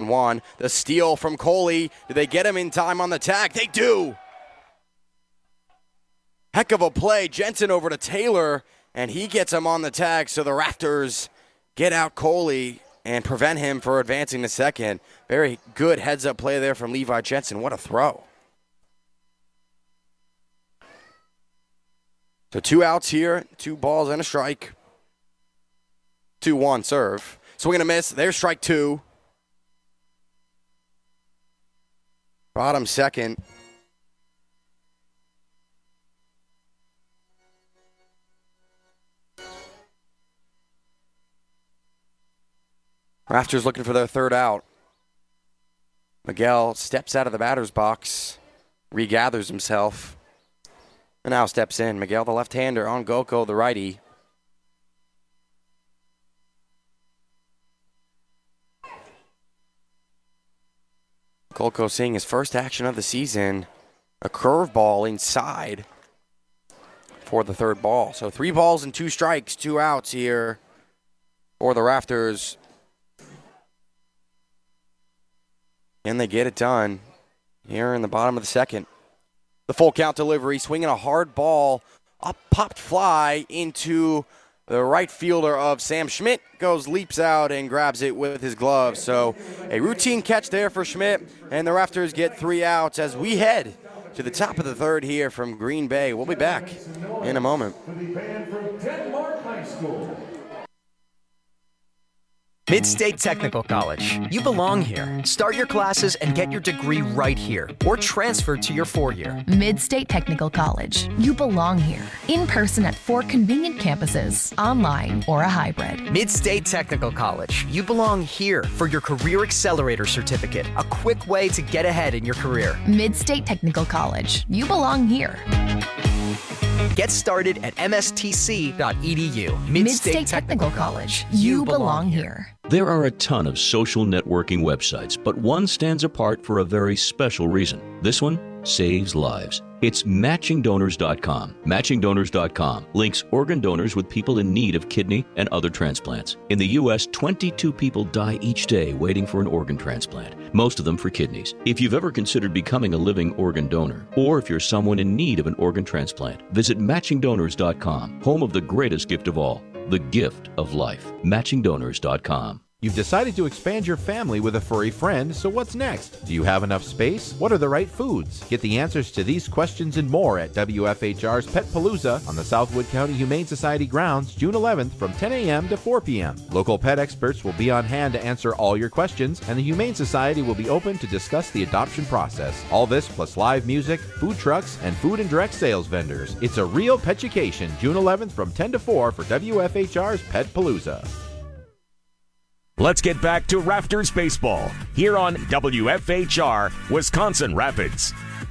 1-1. The steal from Coley. Do they get him in time on the tag? They do. Heck of a play. Jensen over to Taylor, and he gets him on the tag, so the Raptors get out Coley and prevent him from advancing to second. Very good heads-up play there from Levi Jensen. What a throw. So 2 outs here, 2 balls and a strike. 2-1 serve. Swing and a miss. There's strike 2. Bottom second. Raptors looking for their 3rd out. Miguel steps out of the batter's box, regathers himself, and now steps in. Miguel, the left-hander, on Goko, the righty. Goko seeing his first action of the season, a curveball inside for the 3rd ball. So 3 balls and 2 strikes, 2 outs here for the Raptors. And they get it done here in the bottom of the second. The full count delivery, swinging a hard ball, up popped fly into the right fielder of Sam Schmidt. Leaps out and grabs it with his glove. So a routine catch there for Schmidt, and the Raptors get 3 outs as we head to the top of the 3rd here from Green Bay. We'll be back in a moment. Mid-State Technical College. You belong here. Start your classes and get your degree right here, or transfer to your 4-year. Mid-State Technical College. You belong here. In person at 4 convenient campuses, online or a hybrid. Mid-State Technical College. You belong here for your Career Accelerator Certificate, a quick way to get ahead in your career. Mid-State Technical College. You belong here. Get started at mstc.edu. Mid-State Technical College. You belong here. There are a ton of social networking websites, but one stands apart for a very special reason. This one saves lives. It's MatchingDonors.com. MatchingDonors.com links organ donors with people in need of kidney and other transplants. In the U.S., 22 people die each day waiting for an organ transplant, most of them for kidneys. If you've ever considered becoming a living organ donor, or if you're someone in need of an organ transplant, visit MatchingDonors.com, home of the greatest gift of all, the gift of life. MatchingDonors.com. You've decided to expand your family with a furry friend, so what's next? Do you have enough space? What are the right foods? Get the answers to these questions and more at WFHR's Pet Palooza on the Southwood County Humane Society grounds, June 11th from 10 a.m. to 4 p.m. Local pet experts will be on hand to answer all your questions, and the Humane Society will be open to discuss the adoption process. All this plus live music, food trucks, and food and direct sales vendors. It's a real petchucation, June 11th from 10 to 4 for WFHR's Pet Palooza. Let's get back to Raptors baseball here on WFHR Wisconsin Rapids.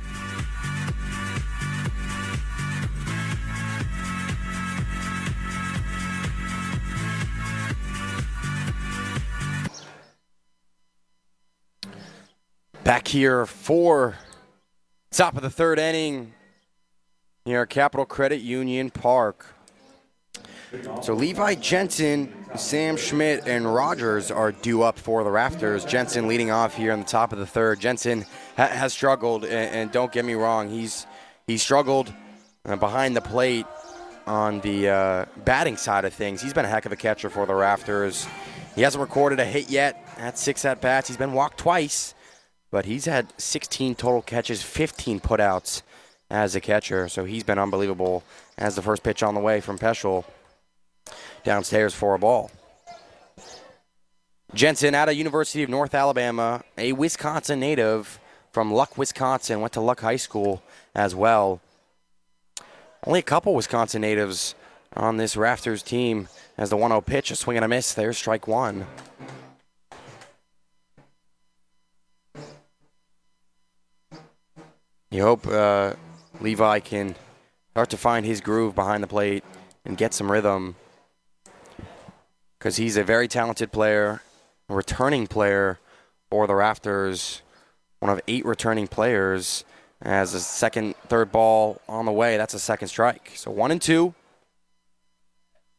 Back here for top of the 3rd inning here at Capital Credit Union Park. So Levi Jensen, Sam Schmidt, and Rogers are due up for the Raptors. Jensen leading off here in the top of the 3rd. Jensen has struggled, and don't get me wrong, he's struggled behind the plate on the batting side of things. He's been a heck of a catcher for the Raptors. He hasn't recorded a hit yet. Had 6 at-bats. He's been walked twice, but he's had 16 total catches, 15 putouts as a catcher. So he's been unbelievable as the first pitch on the way from Peschel. Downstairs for a ball. Jensen out of University of North Alabama, a Wisconsin native from Luck, Wisconsin, went to Luck High School as well. Only a couple Wisconsin natives on this Raptors team as the 1-0 pitch, a swing and a miss. There's strike 1. You hope Levi can start to find his groove behind the plate and get some rhythm, because he's a very talented player, a returning player for the Raptors, one of 8 returning players. As a 2nd, 3rd ball on the way, that's a 2nd strike. So 1-2.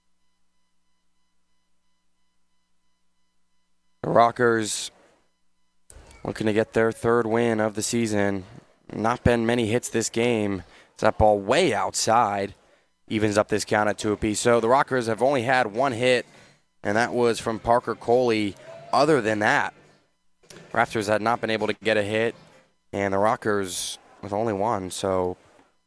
The Rockers looking to get their third win of the season. Not been many hits this game. It's that ball way outside. Evens up this count at 2 apiece. So the Rockers have only had one hit, and that was from Parker Coley. Other than that, Raptors had not been able to get a hit, and the Rockers with only one. So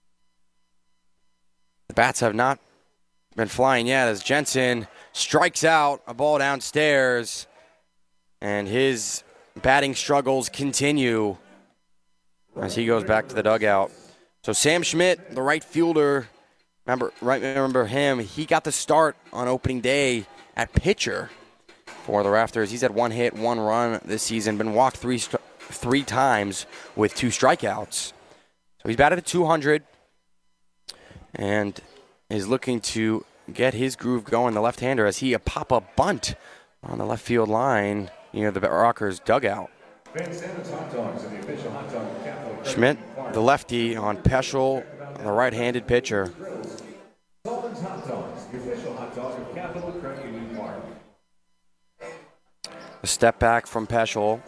the bats have not been flying yet as Jensen strikes out a ball downstairs, and his batting struggles continue as he goes back to the dugout. So Sam Schmidt, the right fielder, remember him, he got the start on opening day at pitcher for the Raptors. He's had one hit, one run this season, been walked three times with 2 strikeouts. So he's batted at 200 and is looking to get his groove going, the left-hander, as he a pop-up bunt on the left field line near the Rockers dugout. Schmidt, the lefty, on Peschel, the right-handed pitcher. A step back from Peschel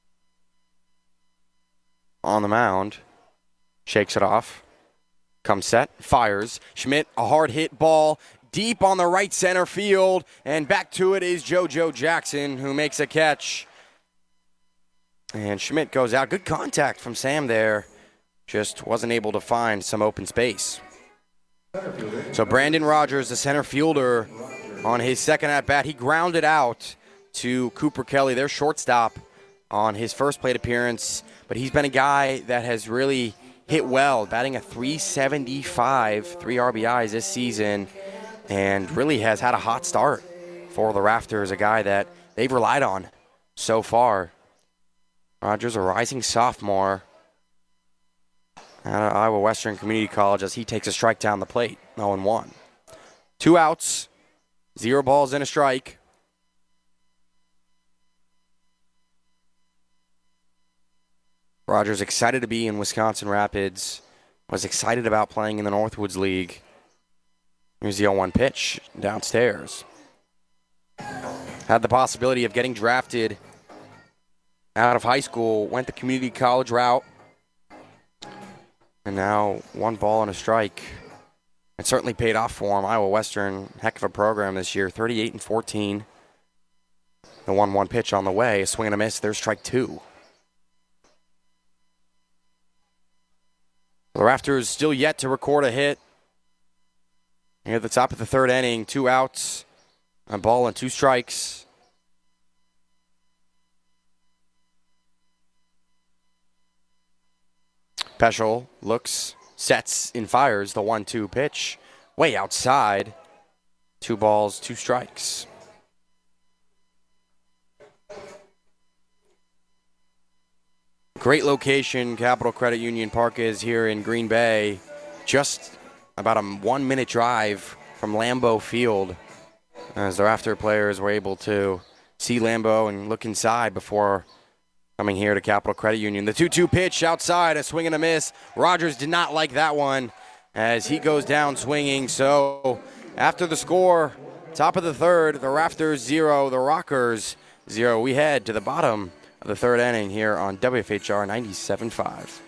on the mound. Shakes it off. Comes set. Fires. Schmidt, a hard hit ball deep on the right center field. And back to it is JoJo Jackson, who makes a catch. And Schmidt goes out. Good contact from Sam there. Just wasn't able to find some open space. So Brandon Rogers, the center fielder, on his second at-bat, he grounded out to Cooper Kelly, their shortstop, on his first plate appearance. But he's been a guy that has really hit well, batting a .375, 3 RBIs this season, and really has had a hot start for the Raptors, a guy that they've relied on so far. Rogers, a rising sophomore out of Iowa Western Community College, as he takes a strike down the plate, 0-1. 2 outs, 0 balls and a strike. Rogers excited to be in Wisconsin Rapids, was excited about playing in the Northwoods League. Here's the 0-1 pitch downstairs. Had the possibility of getting drafted out of high school, went the community college route, and now 1 ball and a strike. It certainly paid off for him. Iowa Western, heck of a program this year, 38-14. The 1-1 pitch on the way, a swing and a miss. There's strike 2. The Raptors still yet to record a hit. Here at the top of the third inning, 2 outs, a ball and 2 strikes. Peschel looks, sets, and fires the 1-2 pitch. Way outside. 2 balls, 2 strikes. Great location, Capital Credit Union Park is here in Green Bay. Just about a 1-minute drive from Lambeau Field, as the Raptor players were able to see Lambeau and look inside before coming here to Capital Credit Union. The 2-2 pitch outside, a swing and a miss. Rogers did not like that one as he goes down swinging. So after the score, top of the third, the Raptors 0, the Rockers 0. We head to the bottom of the third inning here on WFHR 97.5.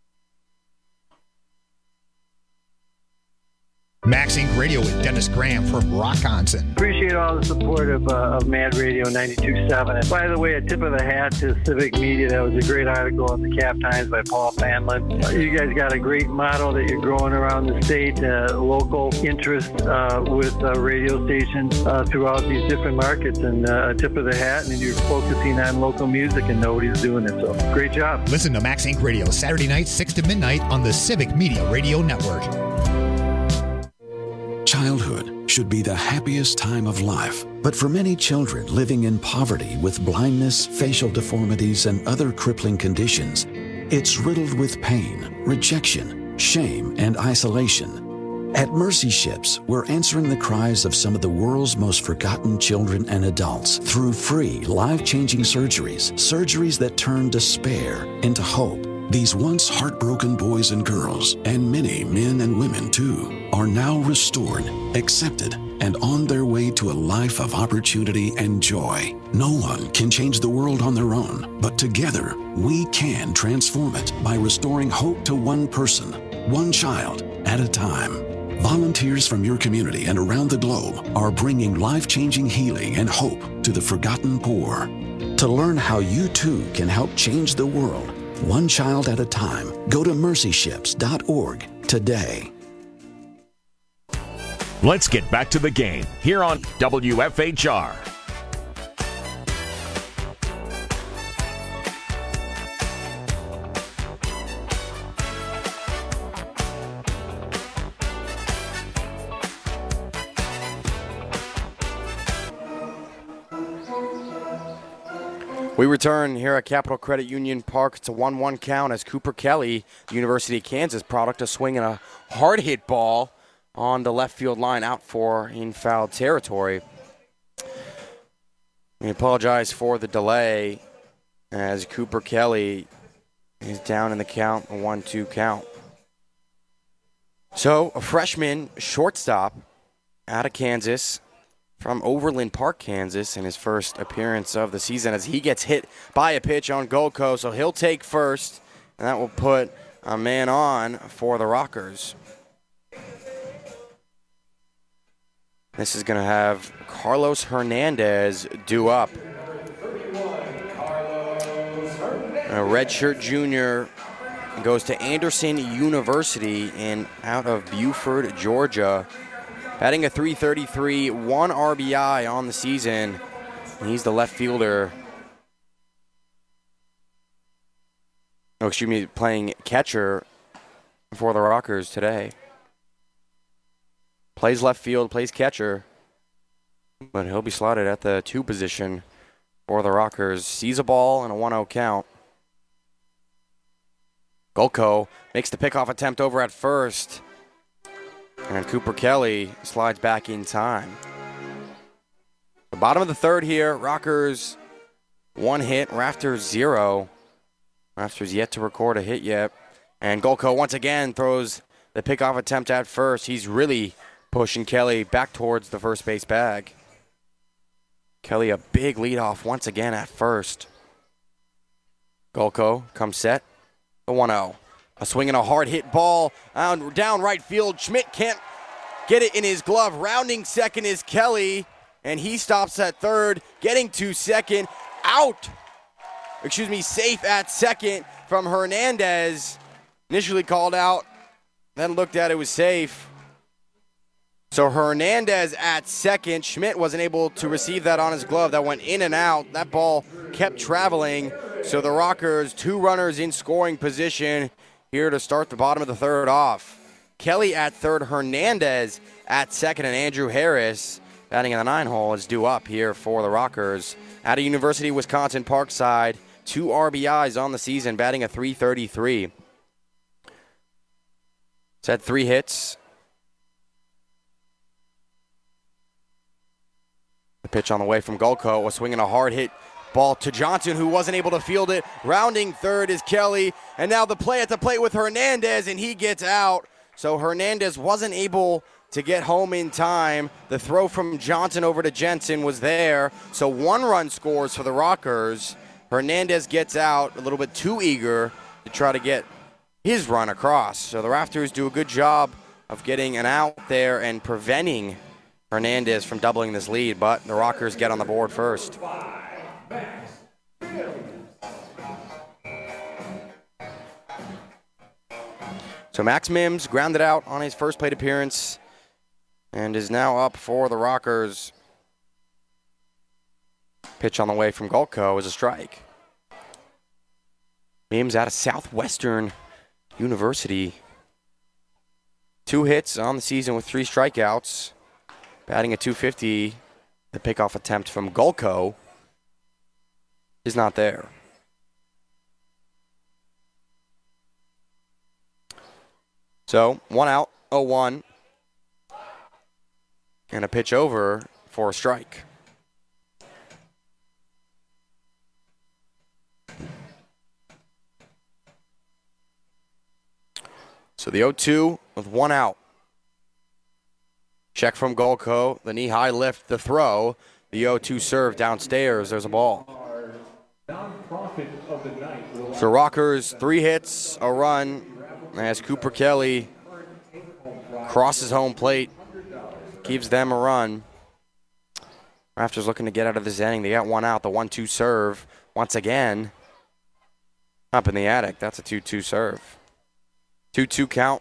Max Inc. Radio with Dennis Graham from Rockonson. Appreciate all the support of Mad Radio 92.7. And by the way, a tip of the hat to Civic Media. That was a great article in the Cap Times by Paul Fanlin. You guys got a great model that you're growing around the state, local interest with radio stations throughout these different markets. And a tip of the hat, and you're focusing on local music, and nobody's doing it. So great job. Listen to Max Inc. Radio Saturday night, 6 to midnight on the Civic Media Radio Network. Childhood should be the happiest time of life, but for many children living in poverty with blindness, facial deformities, and other crippling conditions, it's riddled with pain, rejection, shame, and isolation. At Mercy Ships, we're answering the cries of some of the world's most forgotten children and adults through free, life-changing surgeries that turn despair into hope. These once heartbroken boys and girls, and many men and women too, are now restored, accepted, and on their way to a life of opportunity and joy. No one can change the world on their own, but together we can transform it by restoring hope to one person, one child at a time. Volunteers from your community and around the globe are bringing life-changing healing and hope to the forgotten poor. To learn how you too can help change the world, one child at a time, go to mercyships.org today. Let's get back to the game here on WFHR. We return here at Capital Credit Union Park. It's a 1-1 count as Cooper Kelly, the University of Kansas product, is swinging a hard hit ball on the left field line out for in foul territory. We apologize for the delay as Cooper Kelly is down in the count, a 1-2 count. So a freshman shortstop out of Kansas, from Overland Park, Kansas, in his first appearance of the season as he gets hit by a pitch on Golko. So he'll take first, and that will put a man on for the Rockers. This is going to have Carlos Hernandez due up. A redshirt junior goes to Anderson University and out of Buford, Georgia. Batting a .333, 1 RBI on the season. And he's the left fielder. Playing catcher for the Rockers today. Plays left field, plays catcher. But he'll be slotted at the 2 position for the Rockers. Sees a ball and a 1-0 count. Golko makes the pickoff attempt over at first. And Cooper Kelly slides back in time. The bottom of the third here, Rockers 1 hit, Rafters 0. Rafters yet to record a hit yet. And Golko once again throws the pickoff attempt at first. He's really pushing Kelly back towards the first base bag. Kelly a big leadoff once again at first. Golko comes set, the 1-0. A swing and a hard hit ball down right field. Schmidt can't get it in his glove. Rounding second is Kelly, and he stops at third, getting to second. Safe at second from Hernandez. Initially called out, then looked at it was safe. So Hernandez at second. Schmidt wasn't able to receive that on his glove. That went in and out. That ball kept traveling. So the Rockers, 2 runners in scoring position here to start the bottom of the third off. Kelly at third, Hernandez at second, and Andrew Harris batting in the 9 hole is due up here for the Rockers. Out of University of Wisconsin Parkside, 2 RBIs on the season, batting a .333. He's had 3 hits. The pitch on the way from Golko was swinging a hard hit ball to Johnson, who wasn't able to field it. Rounding third is Kelly. And now the play at the plate with Hernandez, and he gets out. So Hernandez wasn't able to get home in time. The throw from Johnson over to Jensen was there. So 1 run scores for the Rockers. Hernandez gets out, a little bit too eager to try to get his run across. So the Rafters do a good job of getting an out there and preventing Hernandez from doubling this lead, but the Rockers get on the board first. So Max Mims grounded out on his first plate appearance and is now up for the Rockers. Pitch on the way from Golko is a strike. Mims out of Southwestern University. 2 hits on the season with 3 strikeouts. Batting at .250. The pickoff attempt from Golko is not there. So 1 out, 0-1. And a pitch over for a strike. So the 0-2 with 1 out. Check from Golko. The knee-high lift, the throw. The 0-2 serve downstairs. There's a ball. So Rockers, 3 hits, a run, as Cooper Kelly crosses home plate, gives them a run. Raptors looking to get out of this inning. They got 1 out. The 1-2 serve once again up in the attic. That's a 2-2 serve. 2-2 count.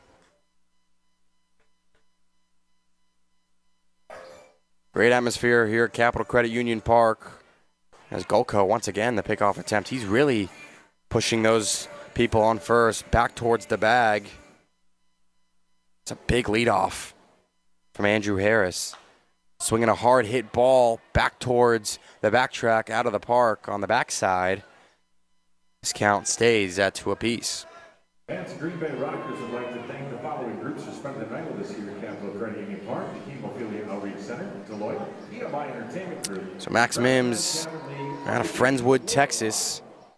Great atmosphere here at Capital Credit Union Park. As Golko, once again, the pickoff attempt. He's really pushing those people on first back towards the bag. It's a big leadoff from Andrew Harris. Swinging a hard hit ball back towards the backtrack out of the park on the backside. This count stays at 2 apiece. Fans of Green Bay Rockers would like to thank the following groups for spending the night with us here at Capital Credit Union Park: the Hemophilia Outreach Center, Deloitte, EMI Entertainment Group. So Max Mims out of Friendswood, Texas.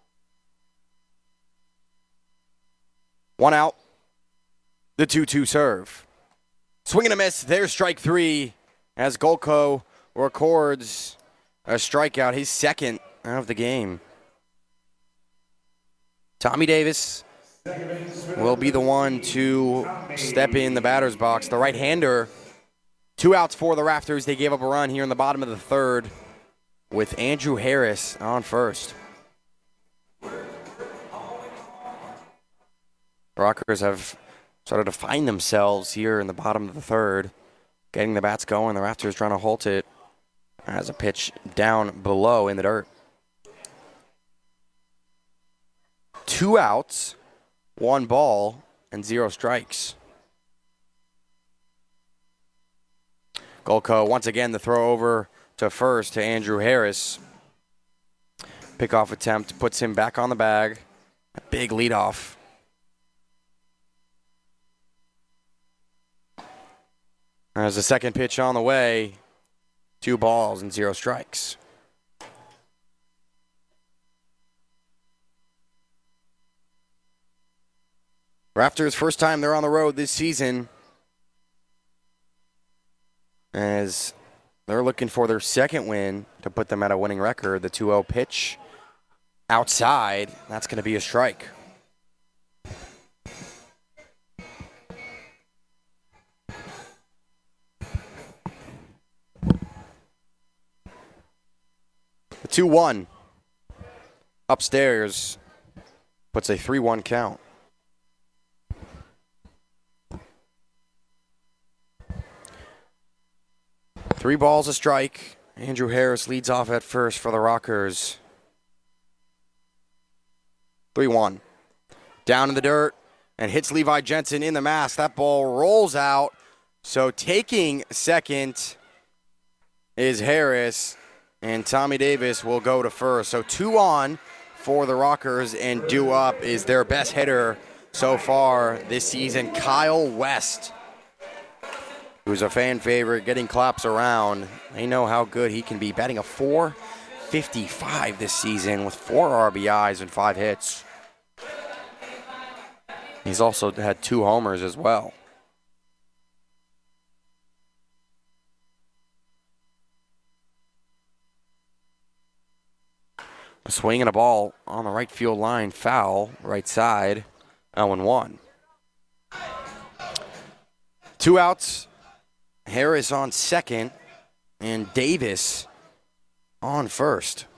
1 out. The 2-2 serve. Swing and a miss. There's strike 3 as Golko records a strikeout, his second of the game. Tommy Davis will be the one to step in the batter's box. The right-hander. 2 outs for the Raptors. They gave up a run here in the bottom of the third with Andrew Harris on first. Rockers have started to find themselves here in the bottom of the third, getting the bats going. The Raptors trying to halt it as a pitch down below in the dirt. 2 outs, 1 ball, and 0 strikes. Golko, once again, the throw over to first to Andrew Harris. Pickoff attempt puts him back on the bag. A big leadoff. There's the second pitch on the way. 2 balls and 0 strikes. Raptors, first time they're on the road this season, as they're looking for their second win to put them at a winning record. The 2-0 pitch outside, that's going to be a strike. The 2-1 upstairs puts a 3-1 count. Three balls a strike. Andrew Harris leads off at first for the Rockers. 3-1. Down in the dirt and hits Levi Jensen in the mask. That ball rolls out. So taking second is Harris, and Tommy Davis will go to first. So 2 on for the Rockers, and due up is their best hitter so far this season, Kyle West, who's a fan favorite, getting claps around. They know how good he can be, batting a .455 this season with 4 RBIs and 5 hits. He's also had 2 homers as well. A swing and a ball on the right field line, foul, right side, 0-1. 2 outs. Harris on second, and Davis on first.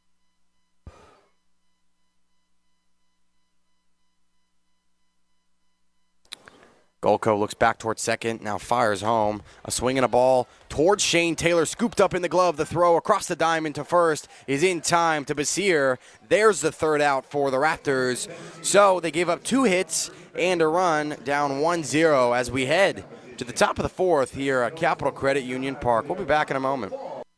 Golko looks back towards second, now fires home. A swing and a ball towards Shane Taylor, scooped up in the glove. The throw across the diamond to first is in time to Basir. There's the 3rd out for the Raptors. So they gave up 2 hits and a run, down 1-0 as we head to the top of the 4th here at Capital Credit Union Park. We'll be back in a moment.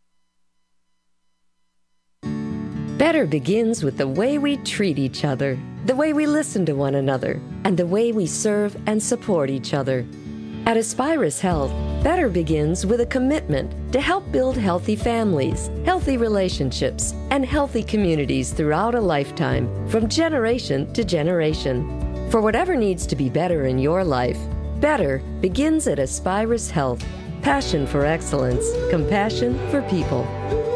Better begins with the way we treat each other, the way we listen to one another, and the way we serve and support each other. At Aspirus Health, better begins with a commitment to help build healthy families, healthy relationships, and healthy communities throughout a lifetime, from generation to generation. For whatever needs to be better in your life, better begins at Aspirus Health. Passion for excellence. Compassion for people.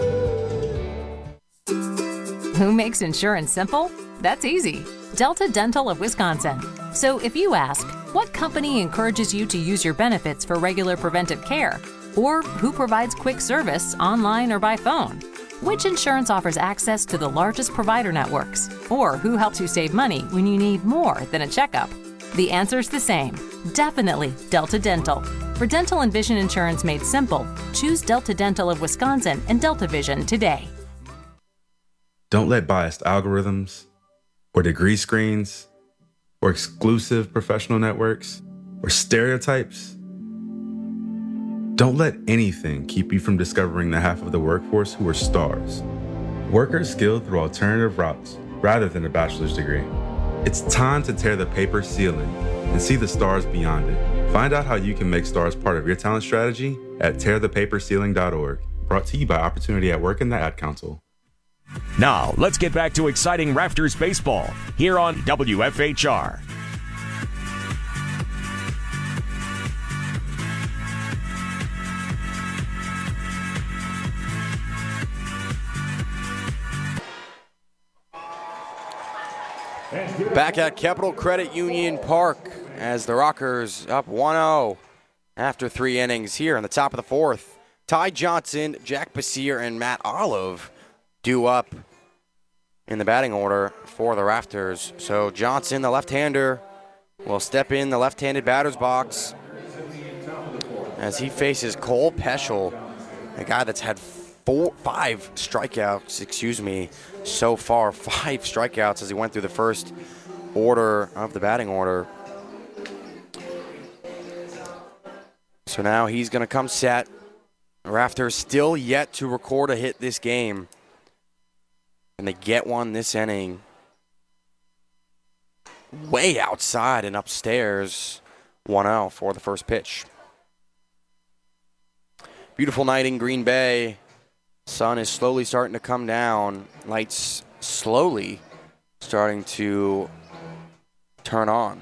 Who makes insurance simple? That's easy. Delta Dental of Wisconsin. So if you ask, what company encourages you to use your benefits for regular preventive care? Or who provides quick service online or by phone? Which insurance offers access to the largest provider networks? Or who helps you save money when you need more than a checkup? The answer's the same. Definitely Delta Dental. For dental and vision insurance made simple, choose Delta Dental of Wisconsin and Delta Vision today. Don't let biased algorithms or degree screens or exclusive professional networks or stereotypes. Don't let anything keep you from discovering the half of the workforce who are stars. Workers skilled through alternative routes rather than a bachelor's degree. It's time to tear the paper ceiling and see the stars beyond it. Find out how you can make stars part of your talent strategy at tearthepaperceiling.org. Brought to you by Opportunity at Work and the Ad Council. Now, let's get back to exciting Rafters baseball here on WFHR. Back at Capital Credit Union Park as the Rockers up 1-0 after 3 innings here in the top of the 4th. Ty Johnson, Jack Basier, and Matt Olive due up in the batting order for the Rafters. So Johnson, the left-hander, will step in the left-handed batter's box as he faces Cole Peschel, a guy that's had 5 strikeouts, so far. 5 strikeouts as he went through the first order of the batting order. So now he's going to come set. Rafters still yet to record a hit this game. And they get one this inning. Way outside and upstairs. 1-0 for the first pitch. Beautiful night in Green Bay. Sun is slowly starting to come down. Lights slowly starting to turn on.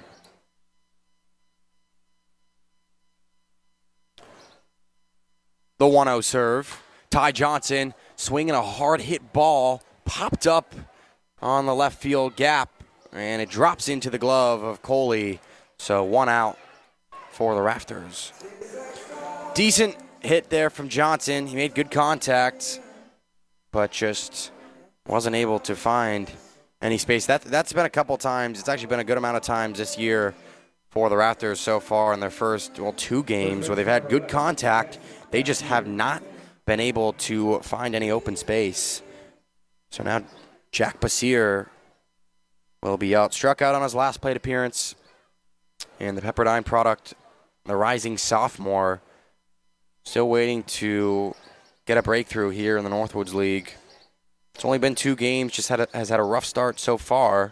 The 1-0 serve. Ty Johnson swinging a hard hit ball. Popped up on the left field gap, and it drops into the glove of Coley. So 1 out for the Rafters. Decent hit there from Johnson. He made good contact, but just wasn't able to find any space. That's been a couple times. It's actually been a good amount of times this year for the Rafters so far in their first, 2 games where they've had good contact. They just have not been able to find any open space. So now Jack Basier will be out. Struck out on his last plate appearance. And the Pepperdine product, the rising sophomore, still waiting to get a breakthrough here in the Northwoods League. It's only been 2 games, has had a rough start so far.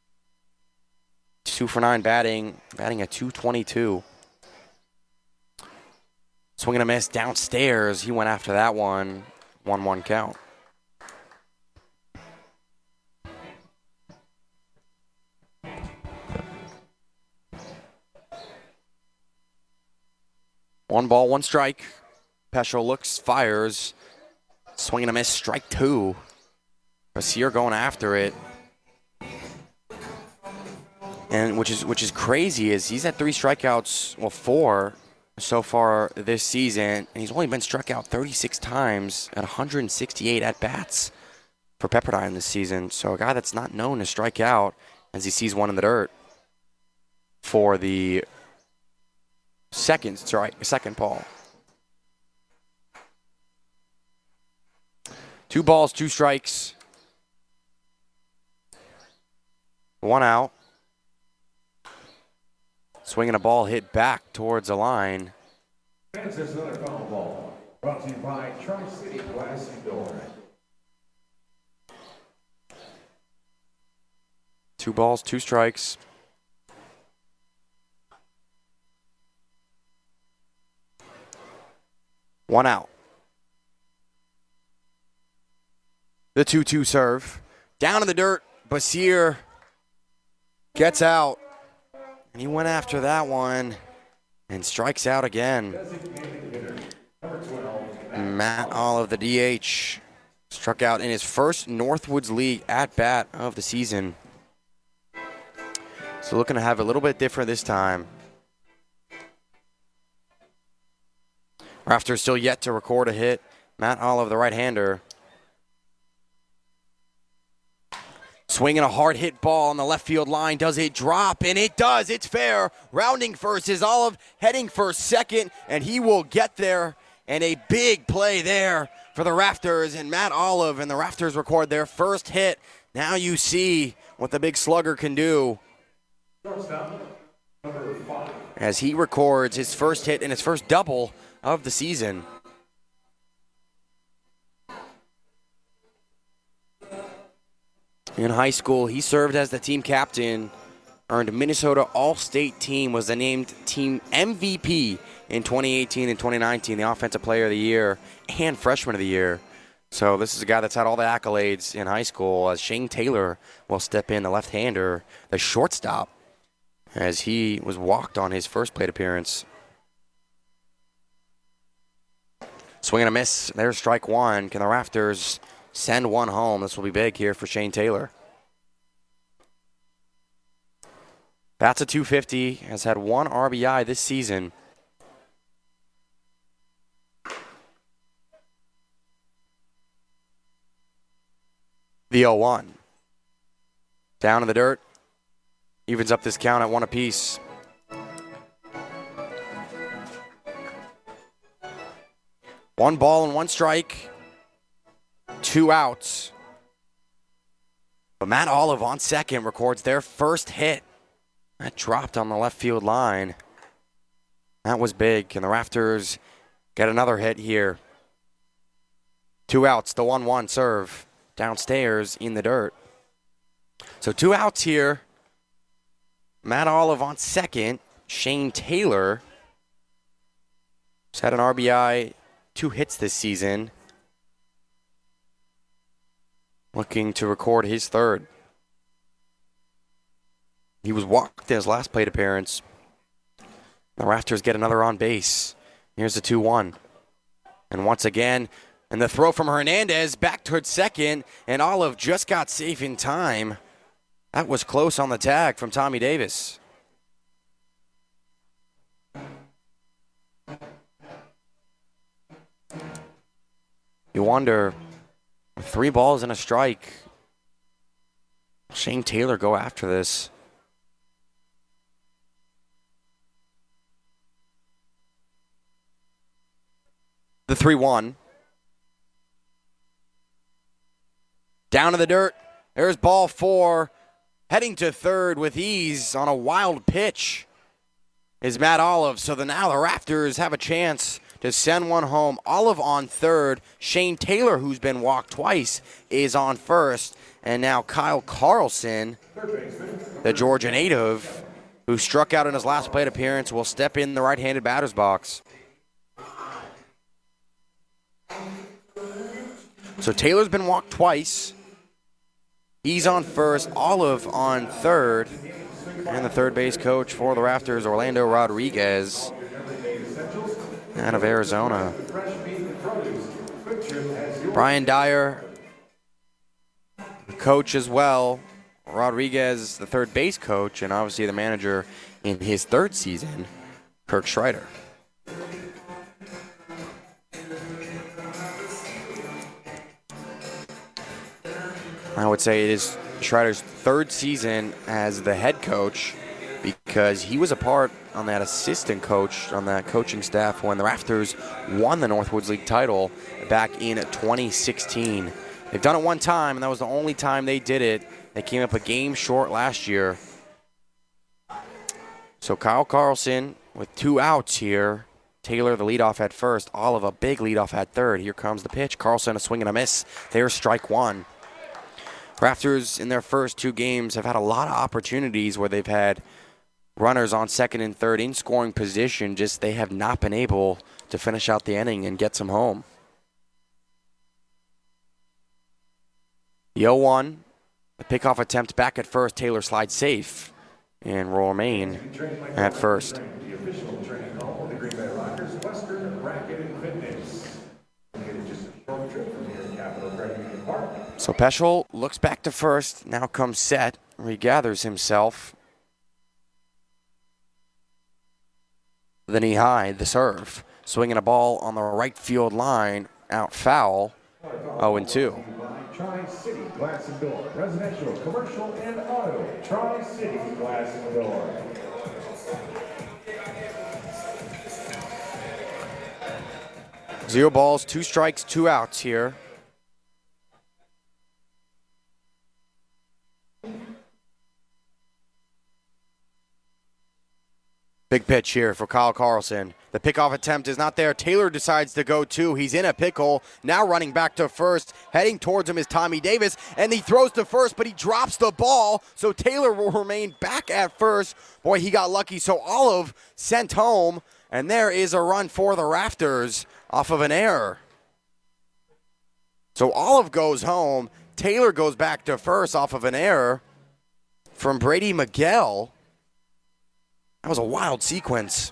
2 for 9 batting at .222. Swinging a miss downstairs. He went after that one. 1-1 count. One ball, 1 strike. Peschel looks, fires. Swinging a miss, strike 2. Basier going after it. And which is crazy is he's had 3 strikeouts, 4 so far this season, and he's only been struck out 36 times at 168 at-bats for Pepperdine this season. So a guy that's not known to strike out as he sees one in the dirt for the second ball. 2 balls, 2 strikes. 1 out. Swinging a ball hit back towards the line. This is another foul ball. Brought to you by Tri-City Glass and Door. 2 balls, 2 strikes. One out. The 2-2 serve. Down in the dirt. Basier gets out. And he went after that one and strikes out again. Matt Olive, the DH, struck out in his first Northwoods League at-bat of the season. So looking to have a little bit different this time. Rafters still yet to record a hit. Matt Olive, the right-hander. Swinging a hard hit ball on the left field line. Does it drop? And it does. It's fair. Rounding first is Olive, heading for second, and he will get there. And a big play there for the Rafters. And Matt Olive and the Rafters record their first hit. Now you see what the big slugger can do as he records his first hit and his first double of the season. In high school, he served as the team captain, earned Minnesota All-State Team, was the named team MVP in 2018 and 2019, the Offensive Player of the Year and Freshman of the Year. So this is a guy that's had all the accolades in high school, as Shane Taylor will step in, the left-hander, the shortstop, as he was walked on his first plate appearance. Swing and a miss. There's strike one. Can the Rafters send one home? This will be big here for Shane Taylor. Bats a .250, has had one RBI this season. The 0-1. Down in the dirt. Evens up this count at one apiece. One ball and one strike. 2 outs. But Matt Olive on second records their first hit. That dropped on the left field line. That was big. And the Rafters get another hit here. 2 outs, the 1-1 serve downstairs in the dirt. So 2 outs here. Matt Olive on second. Shane Taylor has had an RBI, 2 hits this season. Looking to record his third. He was walked in his last plate appearance. The Rafters get another on base. Here's the 2-1. And once again, and the throw from Hernandez back towards second, and Olive just got safe in time. That was close on the tag from Tommy Davis. You wonder, 3 balls and a strike. Shane Taylor go after this. The 3-1. Down to the dirt. There's ball 4. Heading to third with ease on a wild pitch is Matt Olive. So now the Rafters have a chance to send one home. Olive on third. Shane Taylor, who's been walked twice, is on first. And now Kyle Carlson, the Georgia native, who struck out in his last plate appearance, will step in the right-handed batter's box. So Taylor's been walked twice. He's on first, Olive on third. And the third base coach for the Rafters, Orlando Rodriguez, out of Arizona. Brian Dyer, the coach as well. Rodriguez, the third base coach, and obviously the manager in his third season, Kirk Schreider. I would say it is Schreider's third season as the head coach, because he was a part on that assistant coach, on that coaching staff when the Rafters won the Northwoods League title back in 2016. They've done it one time, and that was the only time they did it. They came up a game short last year. So Kyle Carlson with 2 outs here. Taylor, the leadoff at first. Olive, a big leadoff at third. Here comes the pitch. Carlson, a swing and a miss. There's strike one. Rafters in their first 2 games have had a lot of opportunities where they've had runners on second and third in scoring position, just they have not been able to finish out the inning and get some home. The 0-1, the pickoff attempt back at first. Taylor slides safe and will remain at first. So Peschel looks back to first. Now comes Set. Regathers himself. The knee high, the serve. Swinging a ball on the right field line. Out foul. 0-2. Tri-City Glass and Door. Residential, commercial, and auto. Tri-City Glass and Door. Zero balls, 2 strikes, 2 outs here. Big pitch here for Kyle Carlson. The pickoff attempt is not there. Taylor decides to go too. He's in a pickle. Now running back to first. Heading towards him is Tommy Davis. And he throws to first, but he drops the ball. So Taylor will remain back at first. Boy, he got lucky. So Olive sent home. And there is a run for the Rafters off of an error. So Olive goes home. Taylor goes back to first off of an error from Brady Miguel. That was a wild sequence.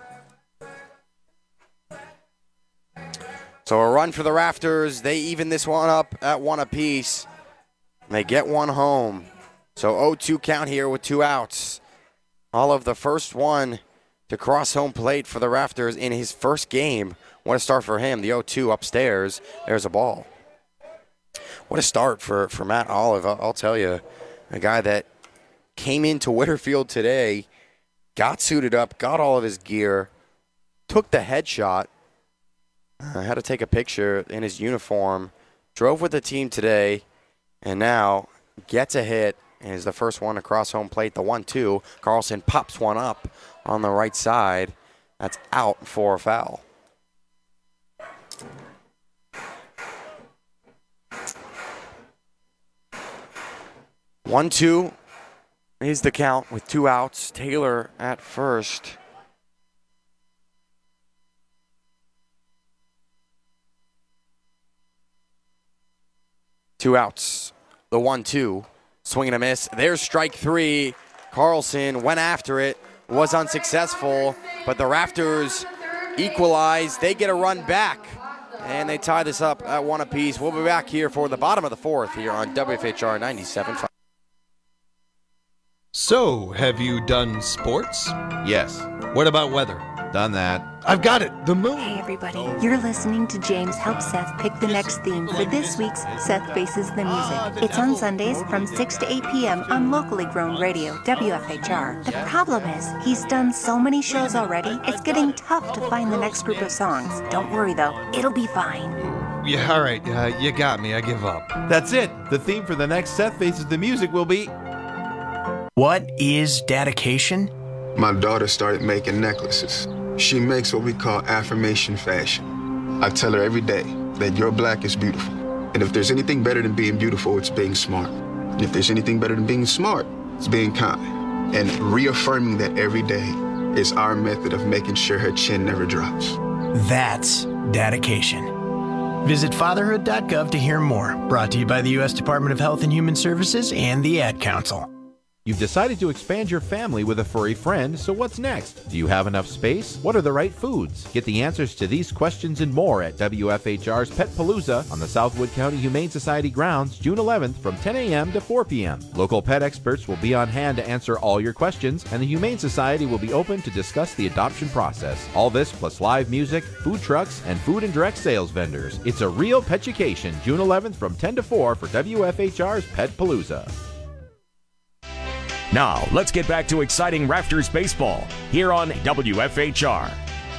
So a run for the Rafters. They even this one up at 1 apiece. They get one home. So 0-2 count here with 2 outs. Olive, the first one to cross home plate for the Rafters in his first game. What a start for him. The 0-2 upstairs. There's a ball. What a start for Matt Olive. I'll tell you, a guy that came into Whitterfield today, got suited up, got all of his gear, took the headshot, had to take a picture in his uniform, drove with the team today, and now gets a hit and is the first one to cross home plate. The 1-2. Carlson pops one up on the right side. That's out for a foul. One, 2 is the count with 2 outs. Taylor at first. Two outs. The 1-2. Swing and a miss. There's strike 3. Carlson went after it. Was unsuccessful. But the Rafters equalize. They get a run back. And they tie this up at 1 apiece. We'll be back here for the bottom of the 4th here on WFHR 97.5. So, have you done sports? Yes. What about weather? Done that. I've got it. The moon. Hey, everybody. You're listening to James help Seth pick the next theme for this week's Seth Faces the Music. It's on Sundays from 6 to 8 p.m. on locally grown radio, WFHR. The problem is, he's done so many shows already, it's getting tough to find the next group of songs. Don't worry, though. It'll be fine. Yeah, all right. You got me. I give up. That's it. The theme for the next Seth Faces the Music will be... What is dedication? My daughter started making necklaces. She makes what we call affirmation fashion. I tell her every day that your black is beautiful. And if there's anything better than being beautiful, it's being smart. And if there's anything better than being smart, it's being kind. And reaffirming that every day is our method of making sure her chin never drops. That's dedication. Visit fatherhood.gov to hear more. Brought to you by the U.S. Department of Health and Human Services and the Ad Council. You've decided to expand your family with a furry friend, so what's next? Do you have enough space? What are the right foods? Get the answers to these questions and more at WFHR's Pet Palooza on the Southwood County Humane Society grounds June 11th from 10 a.m. to 4 p.m. Local pet experts will be on hand to answer all your questions, and the Humane Society will be open to discuss the adoption process. All this plus live music, food trucks, and food and direct sales vendors. It's a real petchucation, June 11th from 10 to 4 for WFHR's Pet Palooza. Now, let's get back to exciting Rafters baseball here on WFHR.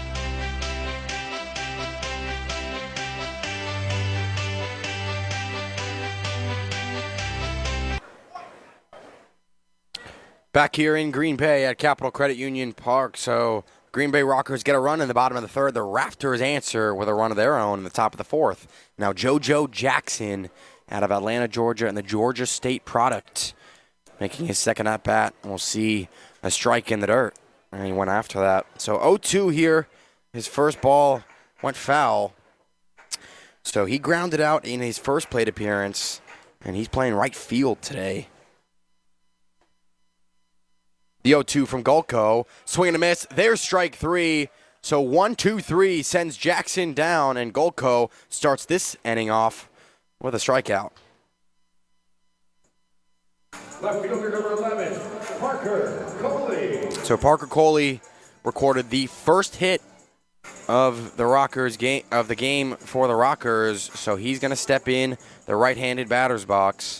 Back here in Green Bay at Capital Credit Union Park. So Green Bay Rockers get a run in the bottom of the 3rd. The Rafters answer with a run of their own in the top of the 4th. Now JoJo Jackson out of Atlanta, Georgia, and the Georgia State product, making his second at-bat. We'll see a strike in the dirt. And he went after that. So 0-2 here. His first ball went foul. So he grounded out in his first plate appearance, and he's playing right field today. The 0-2 from Gulko. Swing and a miss. There's strike 3. So 1-2-3 sends Jackson down, and Gulko starts this inning off with a strikeout. Left fielder number 11, Parker Coley. So Parker Coley recorded the first hit of the Rockers game for the Rockers. So he's going to step in the right-handed batter's box.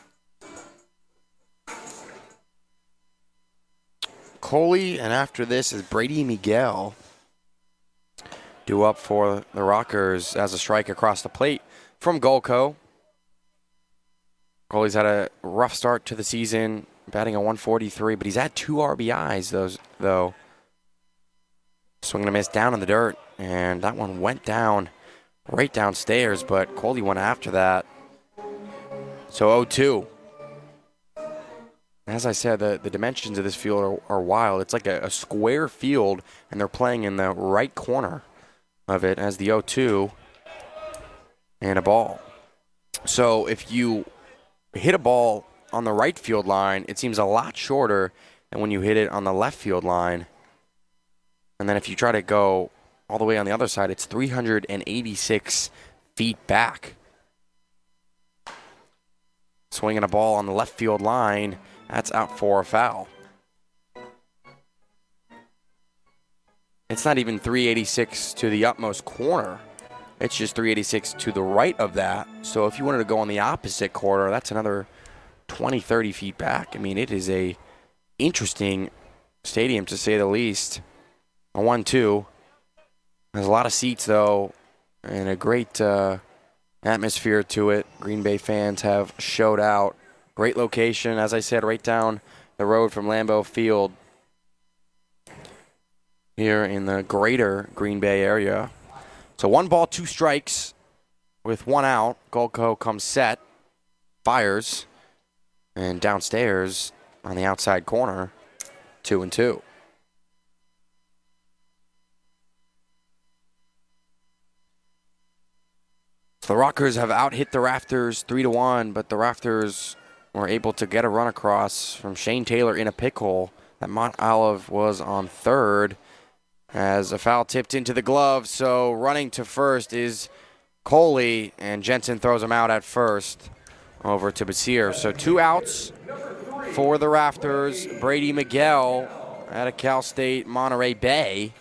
Coley, and after this is Brady Miguel due up for the Rockers as a strike across the plate from Golco. Coley's had a rough start to the season, batting a 143, but he's had 2 RBIs, though. Swing and a miss down in the dirt, and that one went down right downstairs, but Coley went after that. So 0-2. As I said, the dimensions of this field are wild. It's like a square field, and they're playing in the right corner of it as the 0-2 and a ball. So if you hit a ball on the right field line, it seems a lot shorter than when you hit it on the left field line. And then if you try to go all the way on the other side, it's 386 feet back. Swinging a ball on the left field line, that's out for a foul. It's not even 386 to the utmost corner. It's just 386 to the right of that. So if you wanted to go on the opposite corner, that's another 20, 30 feet back. I mean, it is a interesting stadium, to say the least. A 1-2. There's a lot of seats, though, and a great atmosphere to it. Green Bay fans have showed out. Great location, as I said, right down the road from Lambeau Field here in the greater Green Bay area. So 1 ball, 2 strikes with 1 out. Golco comes set, fires, and downstairs on the outside corner, 2-2. So the Rockers have out-hit the Rafters 3-1, but the Rafters were able to get a run across from Shane Taylor in a pick hole. That Mont Olive was on third as a foul tipped into the glove. So running to first is Coley, and Jensen throws him out at first over to Basir. So 2 outs for the Rafters. Brady Miguel out of Cal State Monterey Bay,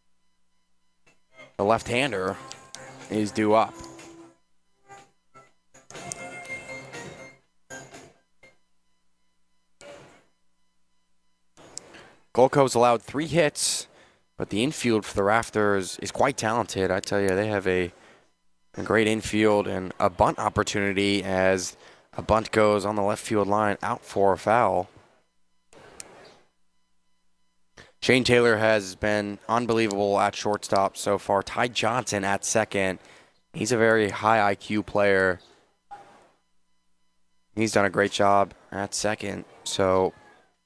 the left-hander, is due up. Golco's allowed 3 hits, but the infield for the Rafters is quite talented. I tell you, they have a great infield and a bunt opportunity as a bunt goes on the left field line out for a foul. Shane Taylor has been unbelievable at shortstop so far. Ty Johnson at second. He's a very high IQ player. He's done a great job at second. So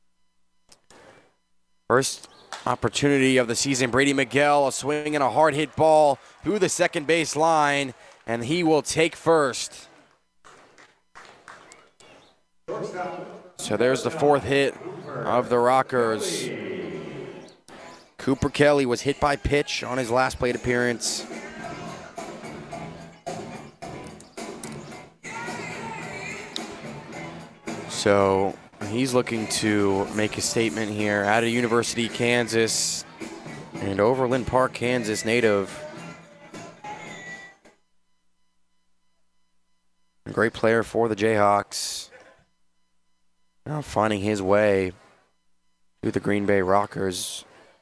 first opportunity of the season, Brady Miguel, a swing and a hard hit ball through the second base line, and he will take first. So there's the 4th hit of the Rockers. Cooper Kelly was hit by pitch on his last plate appearance. So he's looking to make a statement here. Out of University, Kansas, and Overland Park, Kansas native. A great player for the Jayhawks. Now finding his way to the Green Bay Rockers.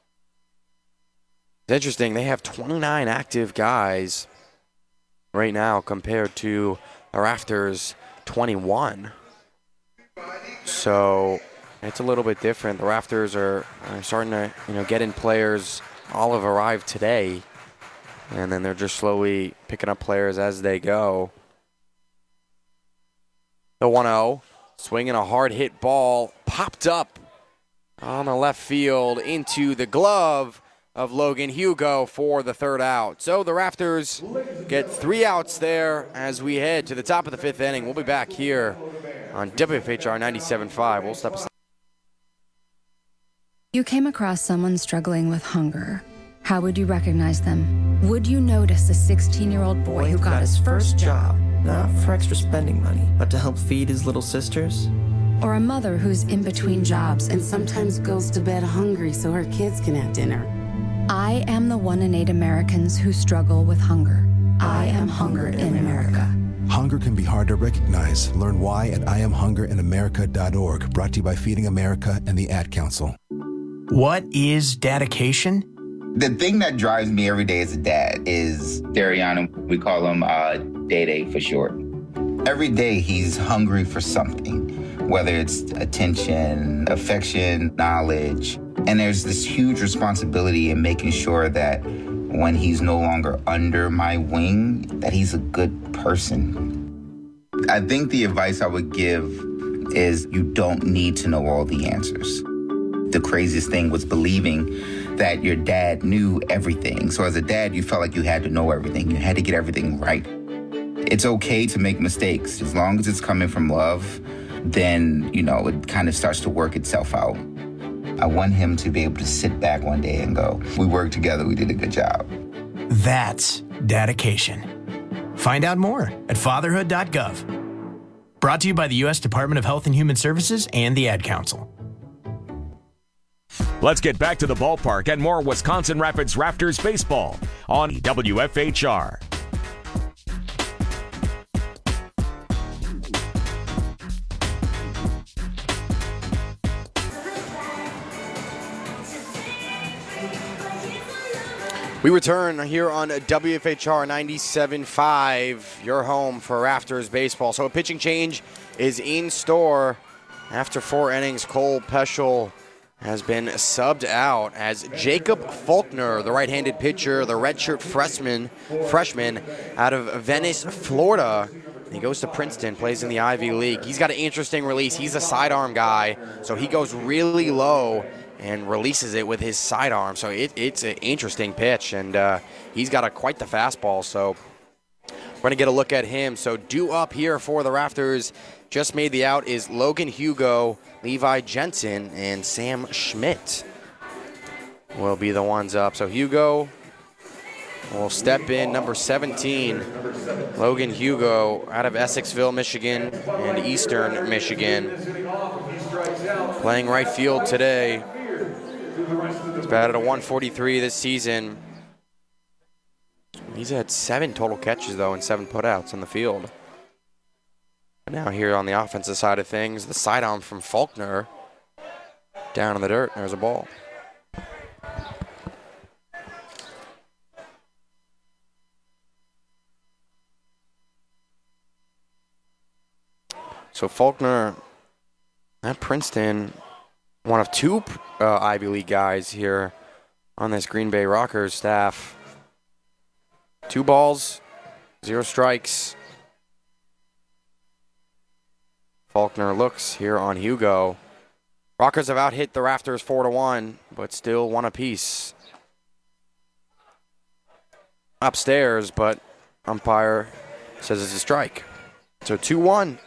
It's interesting, they have 29 active guys right now compared to the Rafters' 21. So it's a little bit different. The Rafters are starting to, get in players. All have arrived today, and then they're just slowly picking up players as they go. The 1-0, swinging a hard hit ball, popped up on the left field into the glove of Logan Hugo for the 3rd out. So the Rafters get 3 outs there as we head to the top of the 5th inning. We'll be back here on WFHR 97.5. We'll step aside. You came across someone struggling with hunger. How would you recognize them? Would you notice a 16-year-old boy who got his first job? Not for extra spending money, but to help feed his little sisters? or a mother who's in between jobs and sometimes goes to bed hungry so her kids can have dinner. I am the 1 in 8 Americans who struggle with hunger. I am hunger in America. Hunger can be hard to recognize. Learn why at IamHungerInAmerica.org. Brought to you by Feeding America and the Ad Council. What is dedication? The thing that drives me every day as a dad is Darian. We call him Day for short. Every day he's hungry for something, whether it's attention, affection, knowledge. And there's this huge responsibility in making sure that when he's no longer under my wing, that he's a good person. I think the advice I would give is you don't need to know all the answers. The craziest thing was believing that your dad knew everything. So as a dad, you felt like you had to know everything. You had to get everything right. It's okay to make mistakes. As long as it's coming from love, then, it kind of starts to work itself out. I want him to be able to sit back one day and go, we worked together, we did a good job. That's dedication. Find out more at fatherhood.gov. Brought to you by the U.S. Department of Health and Human Services and the Ad Council. Let's get back to the ballpark and more Wisconsin Rapids Raptors baseball on WFHR. We return here on WFHR 97.5, your home for Raptors baseball. So a pitching change is in store. After 4 innings, Cole Peschel has been subbed out as Jacob Faulkner, the right-handed pitcher, the redshirt freshman out of Venice, Florida. He goes to Princeton, plays in the Ivy League. He's got an interesting release. He's a sidearm guy, so he goes really low and releases it with his sidearm. So it's an interesting pitch, and he's got quite the fastball. So we're going to get a look at him. So due up here for the Raptors, just made the out, is Logan Hugo, Levi Jensen, and Sam Schmidt will be the ones up. So Hugo will step in, number 17, Logan Hugo out of Essexville, Michigan, and Eastern Michigan. Playing right field today. He's batted a 143 this season. He's had 7 total catches, though, and 7 putouts in the field. Now here on the offensive side of things, the sidearm from Faulkner down in the dirt. There's a ball. So Faulkner at Princeton, one of 2 Ivy League guys here on this Green Bay Rockers staff. 2 balls, 0 strikes. Faulkner looks here on Hugo. Rockers have out-hit the Raptors 4-1, but still 1 apiece. Upstairs, but umpire says it's a strike. So 2-1.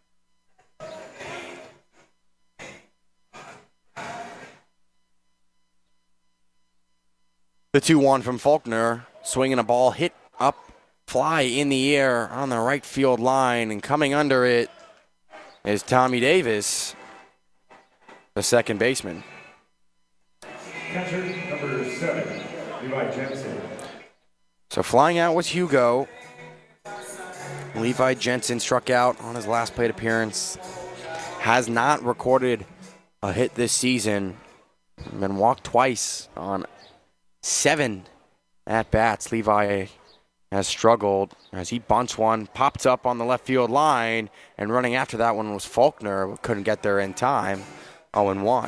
The 2-1 from Faulkner, swinging a ball, hit up, fly in the air on the right field line, and coming under it is Tommy Davis, the second baseman. Catcher number 7, Levi Jensen. So flying out was Hugo. Levi Jensen struck out on his last plate appearance. Has not recorded a hit this season. Been walked twice on 7 at-bats. Levi has struggled as he bunts one, popped up on the left field line, and running after that one was Faulkner. Couldn't get there in time. 0-1.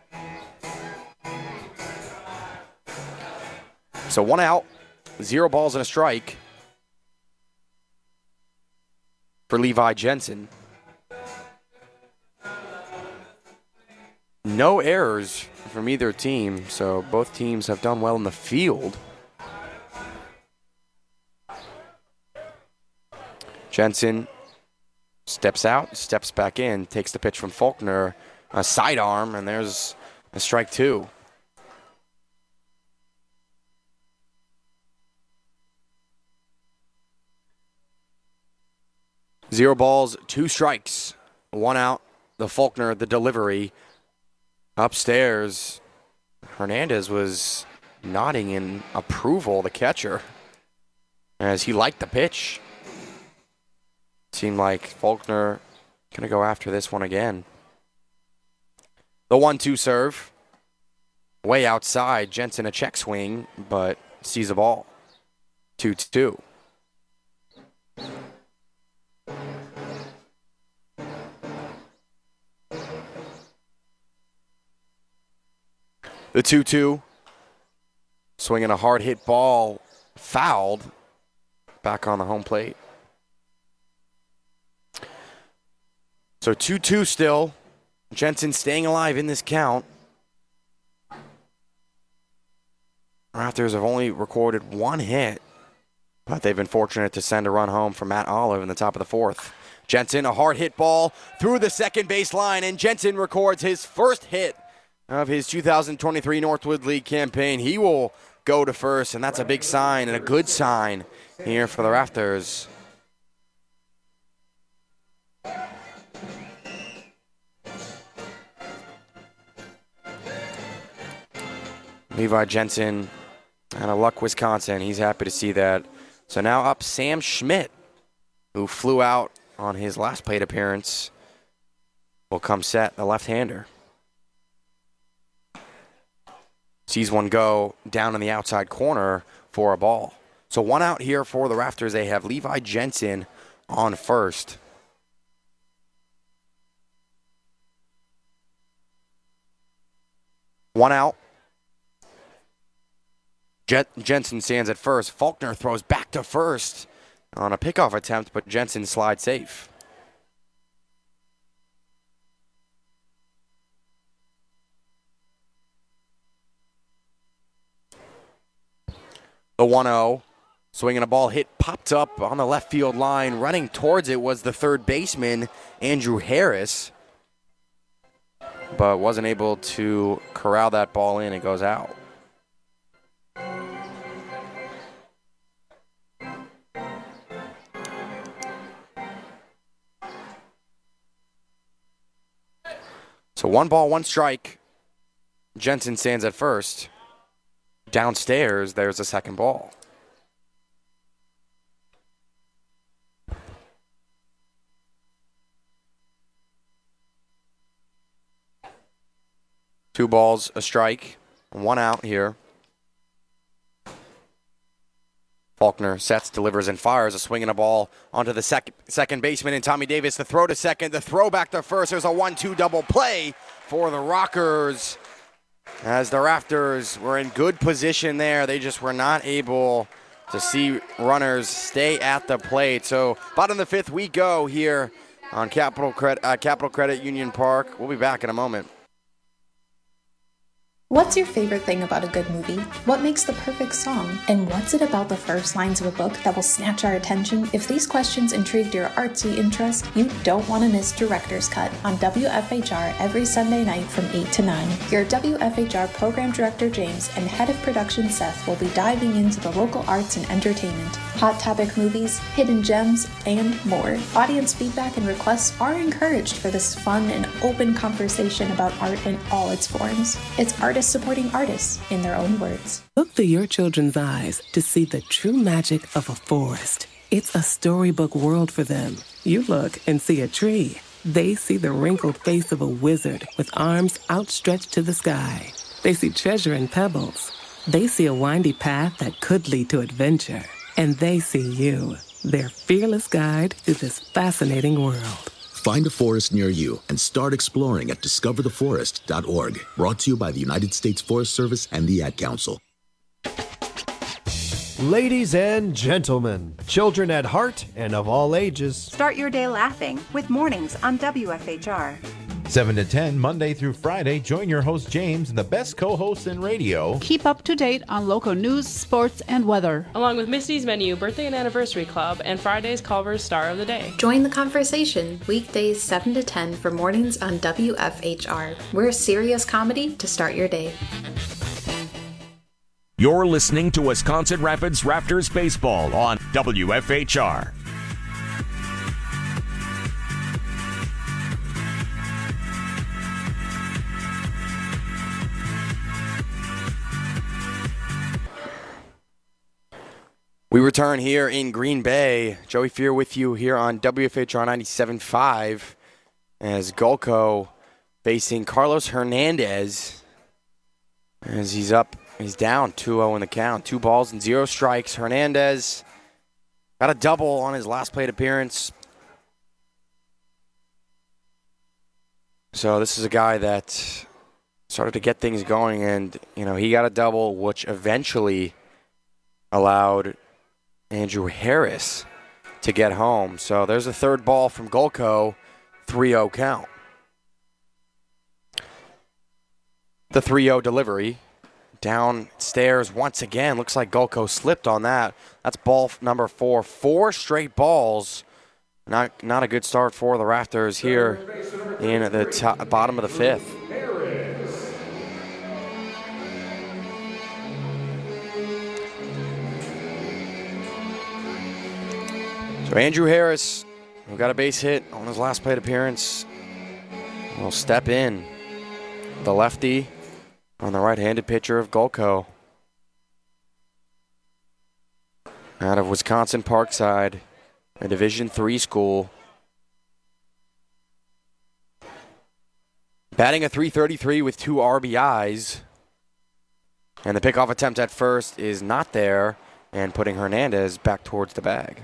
So 1 out, 0 balls and a strike for Levi Jensen. No errors from either team, so both teams have done well in the field. Jensen steps out, steps back in, takes the pitch from Faulkner, a sidearm, and there's a strike 2. Zero balls, 2 strikes, 1 out Faulkner, the delivery. Upstairs, Hernandez was nodding in approval, the catcher, as he liked the pitch. Seemed like Faulkner going to go after this one again. The 1-2 serve. Way outside. Jensen a check swing, but sees the ball. 2-2. The 2-2. Swinging a hard hit ball. Fouled. Back on the home plate. So 2-2 still. Jensen staying alive in this count. Raptors have only recorded one hit, but they've been fortunate to send a run home from Matt Olive in the top of the fourth. Jensen, a hard hit ball through the second base line, and Jensen records his first hit of his 2023 Northwood League campaign. He will go to first, and that's a big sign and a good sign here for the Raptors. Levi Jensen out of Luck, Wisconsin. He's happy to see that. So now up Sam Schmidt, who flew out on his last plate appearance, will come set, the left-hander. Sees one go down in the outside corner for a ball. So one out here for the Raptors. They have Levi Jensen on first. One out. Jensen stands at first. Faulkner throws back to first on a pickoff attempt, but Jensen slides safe. The 1-0. Swinging a ball hit, popped up on the left field line. Running towards it was the third baseman, Andrew Harris, but wasn't able to corral that ball in. It goes out. So 1 ball, 1 strike. Jensen stands at first. Downstairs, there's a second ball. Two balls, a strike, 1 out here. Faulkner sets, delivers, and fires. A swing and a ball onto the second baseman, and Tommy Davis. The throw to second, the throw back to first. There's a 1-2 double play for the Rockers. As the Raptors were in good position there, they just were not able to see runners stay at the plate. So bottom of the 5th we go here on Capital Credit Union Park. We'll be back in a moment. What's your favorite thing about a good movie? What makes the perfect song? And what's it about the first lines of a book that will snatch our attention? If these questions intrigued your artsy interest, you don't want to miss Director's Cut on WFHR every Sunday night from 8 to 9. Your WFHR Program Director James and Head of Production Seth will be diving into the local arts and entertainment, hot topic movies, hidden gems, and more. Audience feedback and requests are encouraged for this fun and open conversation about art in all its forms. It's artists supporting artists in their own words. Look through your children's eyes to see the true magic of a forest. It's a storybook world for them. You look and see a tree. They see the wrinkled face of a wizard with arms outstretched to the sky. They see treasure in pebbles. They see a windy path that could lead to adventure. And they see you, their fearless guide through this fascinating world. Find a forest near you and start exploring at discovertheforest.org. Brought to you by the United States Forest Service and the Ad Council. Ladies and gentlemen, children at heart and of all ages. Start your day laughing with Mornings on WFHR. 7 to 10, Monday through Friday. Join your host, James, and the best co-hosts in radio. Keep up to date on local news, sports, and weather. Along with Misty's Menu, Birthday and Anniversary Club, and Friday's Culver's Star of the Day. Join the conversation weekdays 7 to 10 for Mornings on WFHR. We're serious comedy to start your day. You're listening to Wisconsin Rapids Raptors Baseball on WFHR. We return here in Green Bay. Joey Fear with you here on WFHR 97.5 as Gulko facing Carlos Hernandez as he's down 2-0 in the count. 2 balls and 0 strikes. Hernandez got a double on his last plate appearance. So this is a guy that started to get things going, and he got a double, which eventually allowed Andrew Harris to get home. So there's a third ball from Gulko, 3-0 count. The 3-0 delivery downstairs once again. Looks like Gulko slipped on that. That's ball number 4. 4 straight balls. Not a good start for the Rafters here in the bottom of the 5th. So Andrew Harris, who got a base hit on his last plate appearance, will step in. The lefty on the right-handed pitcher of Gulko. Out of Wisconsin Parkside, a Division III school. Batting a .333 with 2 RBIs. And the pickoff attempt at first is not there, and putting Hernandez back towards the bag.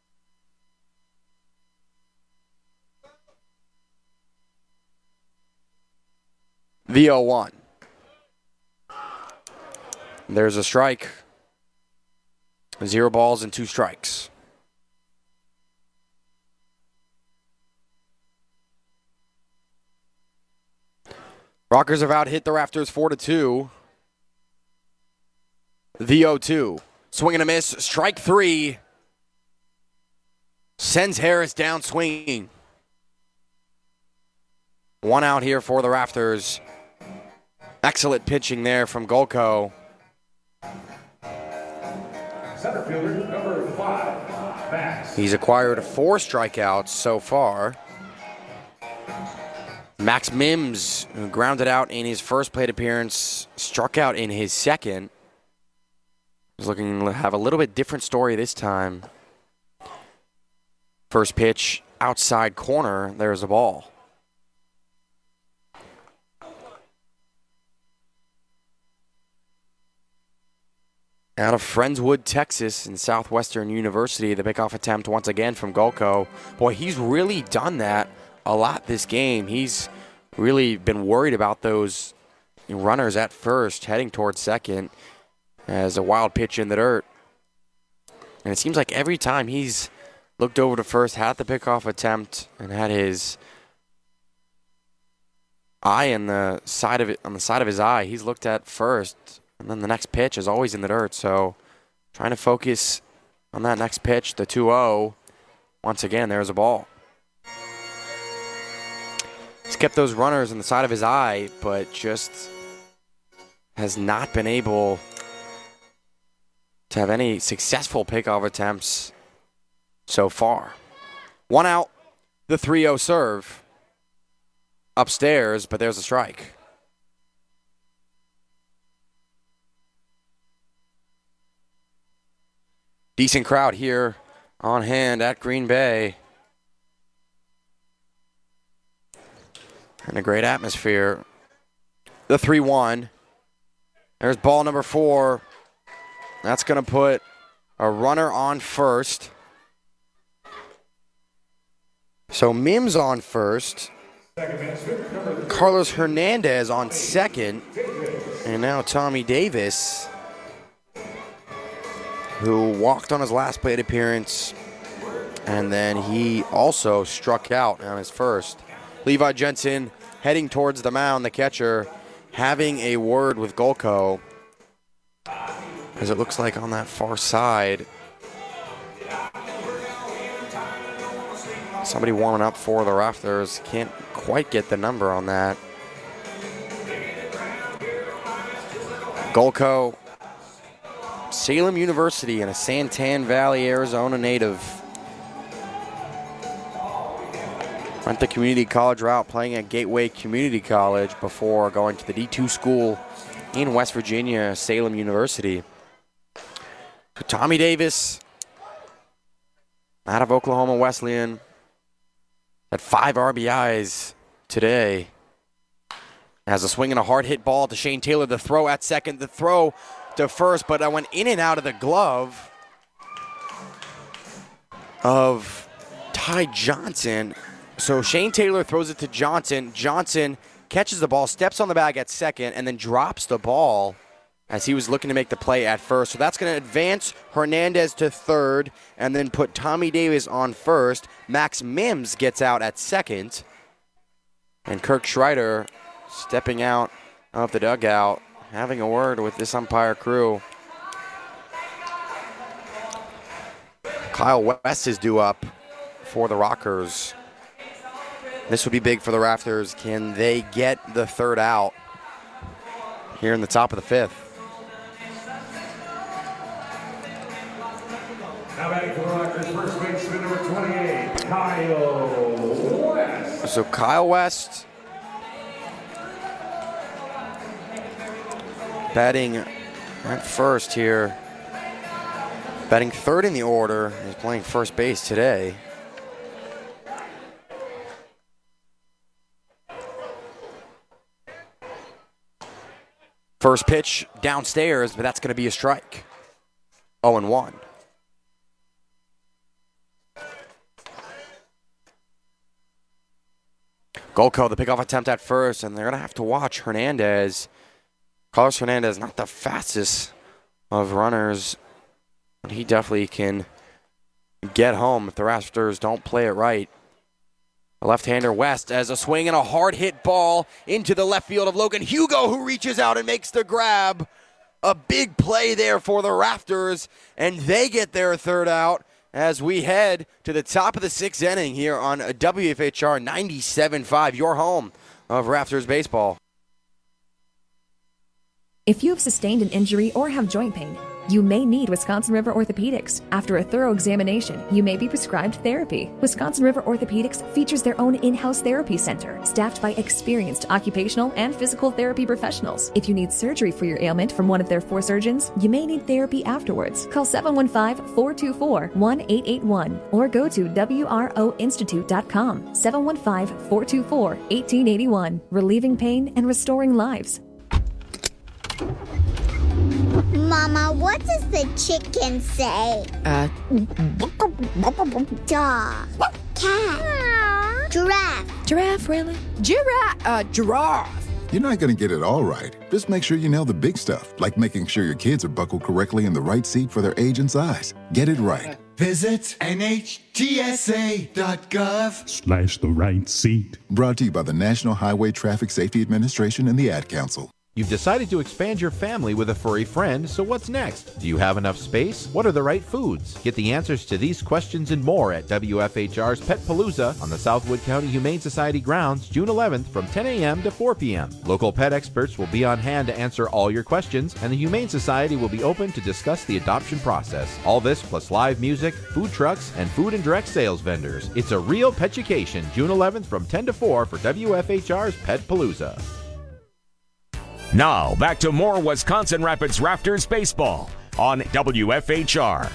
The 0-1. There's a strike. 0 balls and 2 strikes. Rockers have out-hit the Rafters 4-2. The 0-2. Swing and a miss. Strike 3. Sends Harris down swinging. 1 out here for the Rafters. Excellent pitching there from Gulko. Center fielder, number 5, Max. He's acquired 4 strikeouts so far. Max Mims, who grounded out in his first plate appearance, struck out in his second. He's looking to have a little bit different story this time. First pitch, outside corner, there's a ball. Out of Friendswood, Texas, in Southwestern University, the pickoff attempt once again from Gulko. Boy, he's really done that a lot this game. He's really been worried about those runners at first, heading towards second, as a wild pitch in the dirt. And it seems like every time he's looked over to first, had the pickoff attempt, and had his eye on the side of his eye, he's looked at first. And then the next pitch is always in the dirt, so trying to focus on that next pitch, the 2-0. Once again, there's a ball. He's kept those runners on the side of his eye, but just has not been able to have any successful pickoff attempts so far. 1 out, the 3-0 serve. Upstairs, but there's a strike. Decent crowd here on hand at Green Bay. And a great atmosphere. The 3-1. There's ball number 4. That's going to put a runner on first. So Mims on first. Carlos Hernandez on second. And now Tommy Davis, who walked on his last plate appearance, and then he also struck out on his first. Levi Jensen heading towards the mound, the catcher, having a word with Gulko, as it looks like on that far side, somebody warming up for the Rafters. Can't quite get the number on that. Gulko, Salem University, and a Santan Valley, Arizona native. Went the community college route, playing at Gateway Community College before going to the D2 school in West Virginia, Salem University. So Tommy Davis out of Oklahoma Wesleyan. Had 5 RBIs today. Has a swing and a hard hit ball to Shane Taylor. The throw at second, the throw to first, but I went in and out of the glove of Ty Johnson. So Shane Taylor throws it to Johnson. Johnson catches the ball, steps on the bag at second, and then drops the ball as he was looking to make the play at first. So that's going to advance Hernandez to third and then put Tommy Davis on first. Max Mims gets out at second. And Kirk Schreider stepping out of the dugout, having a word with this umpire crew. Kyle West is due up for the Rockers. This would be big for the Rafters. Can they get the third out here in the top of the fifth? Now batting for the Rockers, first baseman number 28, Kyle West. So Kyle West batting at first here. Batting third in the order. He's playing first base today. First pitch downstairs, but that's going to be a strike. 0-1. Golko, the pickoff attempt at first, and they're going to have to watch Hernandez. Carlos Hernandez, not the fastest of runners, but he definitely can get home if the Rafters don't play it right. A left-hander West as a swing and a hard hit ball into the left field of Logan Hugo, who reaches out and makes the grab. A big play there for the Rafters, and they get their third out as we head to the top of the sixth inning here on WFHR 97.5, your home of Rafters baseball. If you have sustained an injury or have joint pain, you may need Wisconsin River Orthopedics. After a thorough examination, you may be prescribed therapy. Wisconsin River Orthopedics features their own in-house therapy center, staffed by experienced occupational and physical therapy professionals. If you need surgery for your ailment from one of their 4 surgeons, you may need therapy afterwards. Call 715-424-1881 or go to WROinstitute.com. 715-424-1881. Relieving pain and restoring lives. Mama, what does the chicken say? Dog. Cat. Giraffe. Giraffe, really? Giraffe. You're not going to get it all right. Just make sure you nail the big stuff, like making sure your kids are buckled correctly in the right seat for their age and size. Get it right. Visit NHTSA.gov/the right seat. Brought to you by the National Highway Traffic Safety Administration and the Ad Council. You've decided to expand your family with a furry friend, so what's next? Do you have enough space? What are the right foods? Get the answers to these questions and more at WFHR's Pet Palooza on the Southwood County Humane Society grounds June 11th from 10 a.m. to 4 p.m. Local pet experts will be on hand to answer all your questions, and the Humane Society will be open to discuss the adoption process. All this plus live music, food trucks, and food and direct sales vendors. It's a real petucation, June 11th from 10 to 4 for WFHR's Pet Palooza. Now, back to more Wisconsin Rapids Rafters baseball on WFHR.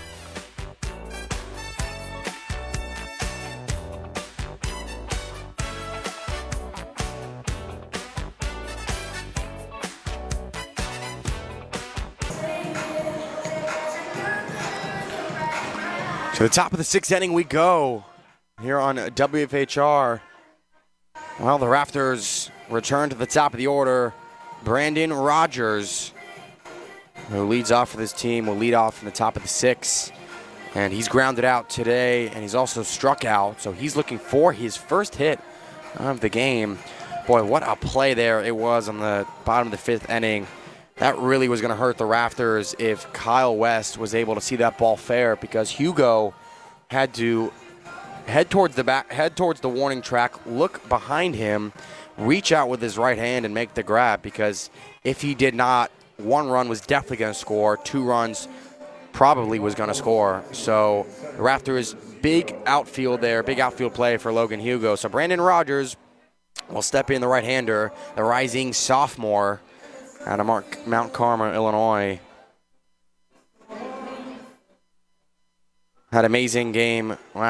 To the top of the sixth inning we go here on WFHR. Well, the Rafters return to the top of the order. Brandon Rogers, who leads off for this team, will lead off in the top of the sixth. And he's grounded out today, and he's also struck out. So he's looking for his first hit of the game. Boy, what a play there it was on the bottom of the fifth inning. That really was going to hurt the Rafters if Kyle West was able to see that ball fair, because Hugo had to head towards the warning track, look behind him, reach out with his right hand and make the grab, because if he did not, 1 run was definitely going to score, 2 runs probably was going to score. So the Rafters, big outfield there, big outfield play for Logan Hugo. So Brandon Rogers will step in, the right-hander, the rising sophomore out of Mount Carmel, Illinois. Had an amazing game. Wow.